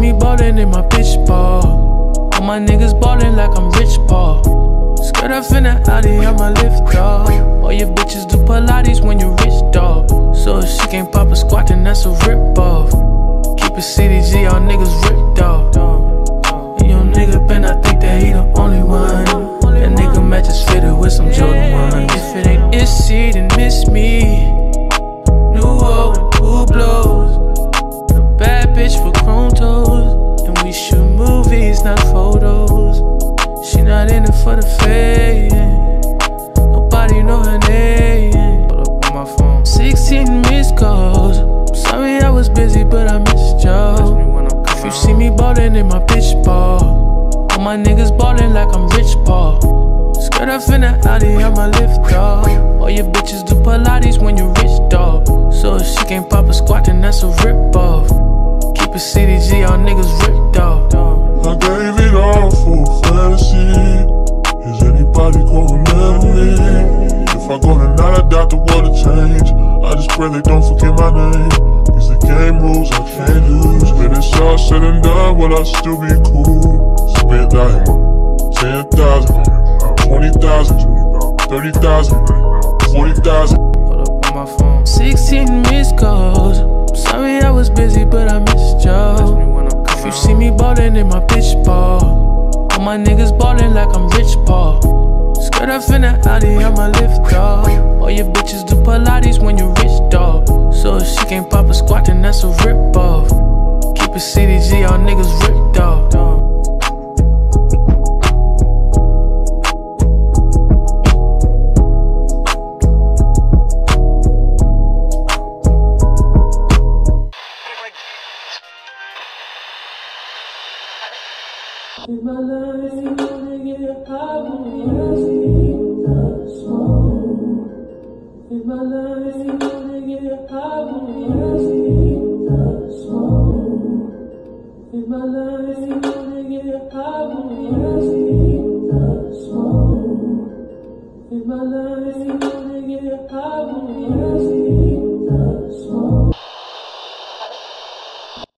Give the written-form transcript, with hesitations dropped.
me ballin' in my bitch ball. All my niggas ballin' like I'm Rich Paul. Skirt off in the Audi, I'm a lift dog. All your bitches do Pilates when you rich dog. So if she can't pop a squat, then that's a rip off. Keep it CDG, all niggas ripped off. And your nigga Ben, I think that he the only one. That nigga matches fitted with some Jordan 1. If it ain't Issy, then miss me. New old and who blows. A bad bitch for chrome toes. And we shoot movies, not photos. She not in it for the fame. Nobody know her name. Hold up on my phone. 16 missed calls. Sorry I was busy, but I missed y'all. If you see me ballin' in my bitch ball. All my niggas ballin' like I'm Rich Paul. Skirt off in the Audi, I'm a lift dog. All your bitches do Pilates when you rich dog. So if she can't pop a squat, then that's a rip off. Keep it CDG, all niggas ripped off. I gave it all for fantasy. Is anybody gonna remember me? If I go tonight, I doubt the world will change. I just pray they don't forget my name. These the game rules, I can't lose. When it's all said and done, will I still be cool? Spent like 10,000, 20,000, 30,000, 40,000. Hold up on my phone. 16 missed calls. Sorry I was busy, but I missed y'all. If you see me ballin' in my bitch ball. All my niggas ballin' like I'm Rich Paul. Skirt off in the Audi, I'm a lift dog. All your bitches do Pilates when you rich dog. So if she can't pop a squat, then that's a rip off. Keep it CDG, all niggas ripped off. In my life, you wanna get high when I see the smoke. In my life, you wanna get high when I see the smoke. In my life, you wanna get high when I see the smoke. In my life.